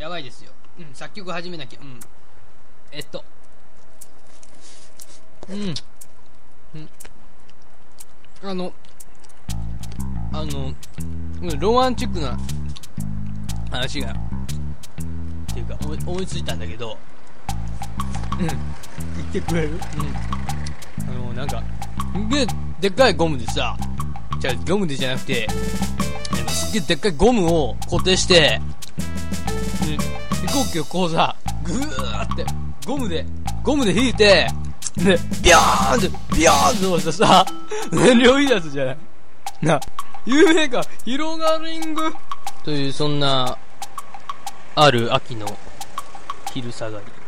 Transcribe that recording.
やばいですよ。作曲始めなきゃ。ロマンチックな話がっていうか思いついたんだけど、 言ってくれる？ なんかでっかいゴムでさ、ゴムでじゃなくて、すっげえでっかいゴムを固定して、飛行機をこうさ、ぐーってゴムで引いて、ビョーンって押してさ、燃料いいやつじゃないな、有名か、広がリングという、そんなある秋の昼下がり